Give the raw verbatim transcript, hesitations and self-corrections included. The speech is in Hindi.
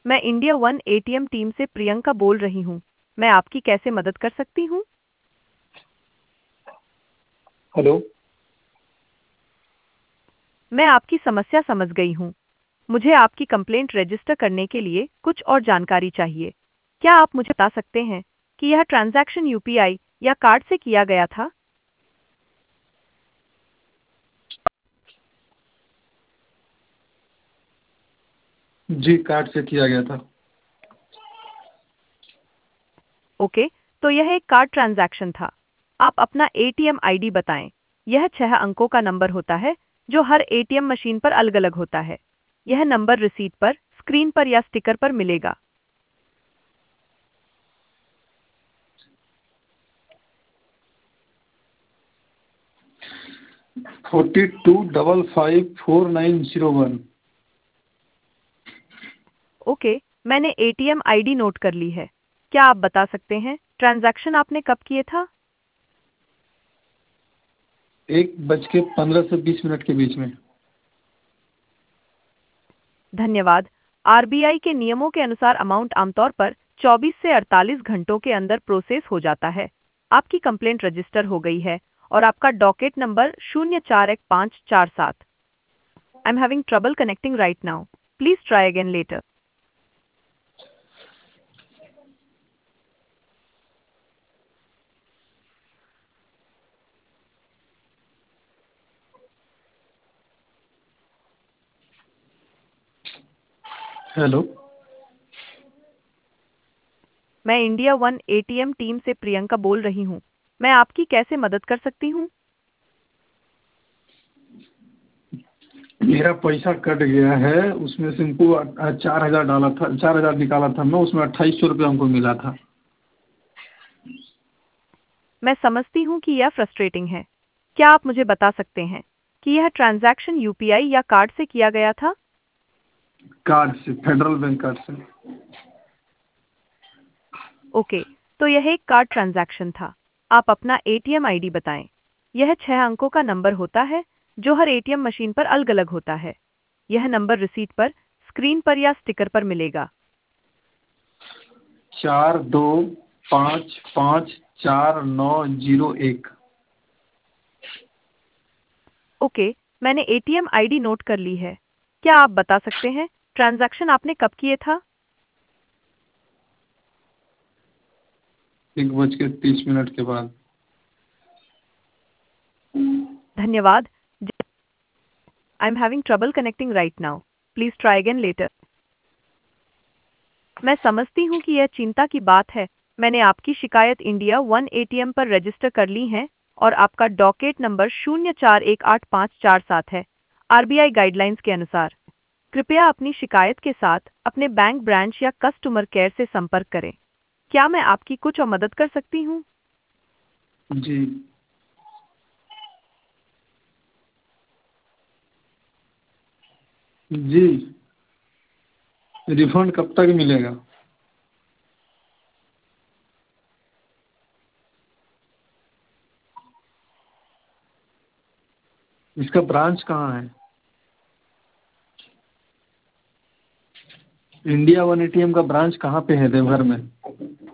मैं इंडिया वन एटीएम टीम से प्रियंका बोल रही हूँ। मैं आपकी कैसे मदद कर सकती हूँ? हेलो। मैं आपकी समस्या समझ गई हूँ। मुझे आपकी कंप्लेंट रजिस्टर करने के लिए कुछ और जानकारी चाहिए। क्या आप मुझे बता सकते हैं कि यह ट्रांजैक्शन यूपीआई या कार्ड से किया गया था? जी, कार्ड से किया गया था। ओके, तो यह एक कार्ड ट्रांजैक्शन था। आप अपना एटीएम आईडी बताएं। यह छह अंकों का नंबर होता है जो हर एटीएम मशीन पर अलग-अलग होता है। यह नंबर रिसीट पर, स्क्रीन पर या स्टिकर पर मिलेगा। Forty two double five four nine zero one. Okay, मैंने एटीएम आईडी नोट कर ली है। क्या आप बता सकते हैं ट्रांजैक्शन आपने कब किए था? एक बज के पंद्रह से बीस मिनट के बीच में। धन्यवाद। आरबीआई के नियमों के अनुसार अमाउंट आमतौर पर चौबीस से अड़तालीस घंटों के अंदर प्रोसेस हो जाता है। आपकी कंप्लेंट रजिस्टर हो गई है और आपका डॉकेट नंबर शून्य चार एक पाँच चार सात। I am having trouble connecting right now. Please try again later. Hello. मैं इंडिया वन एटीएम टीम से प्रियंका बोल रही हूँ। मैं आपकी कैसे मदद कर सकती हूँ? मेरा पैसा कट गया है, उसमें से हमको अ- चार हजार डाला था, चार हजार निकाला था मैं, उसमें अट्ठाईस सौ रुपये हमको मिला था। मैं समझती हूँ कि यह फ्रस्ट्रेटिंग है। क्या आप मुझे बता सकते हैं कि यह ट्रांजैक्शन यूपीआई या कार्ड से किया गया था? कार्ड से, फेडरल बैंक कार्ड से। ओके, तो यह एक कार्ड ट्रांजैक्शन था। आप अपना एटीएम आईडी बताएं। यह छह अंकों का नंबर होता है जो हर एटीएम मशीन पर अलग-अलग होता है। यह नंबर रिसीट पर, स्क्रीन पर या स्टिकर पर मिलेगा। चार दो पाँच पाँच चार नौ जीरो एक। ओके, मैंने एटीएम आईडी नोट कर ली है। क्या आप बता सकते हैं ट्रांजैक्शन आपने कब किए था? एक बज के तीस मिनट के बाद। धन्यवाद। I am having trouble connecting right now. Please try again later. मैं समझती हूँ कि यह चिंता की बात है। मैंने आपकी शिकायत इंडिया वन एटीएम पर रजिस्टर कर ली है और आपका डॉकेट नंबर शून्य चार एक आठ पाँच चार सात है। आरबीआई गाइडलाइंस के अनुसार कृपया अपनी शिकायत के साथ अपने बैंक ब्रांच या कस्टमर केयर से संपर्क करें। क्या मैं आपकी कुछ और मदद कर सकती हूँ? जी। जी। रिफंड कब तक मिलेगा? इसका ब्रांच कहाँ है? इंडिया वन एटीएम का ब्रांच कहाँ पे है देवघर में?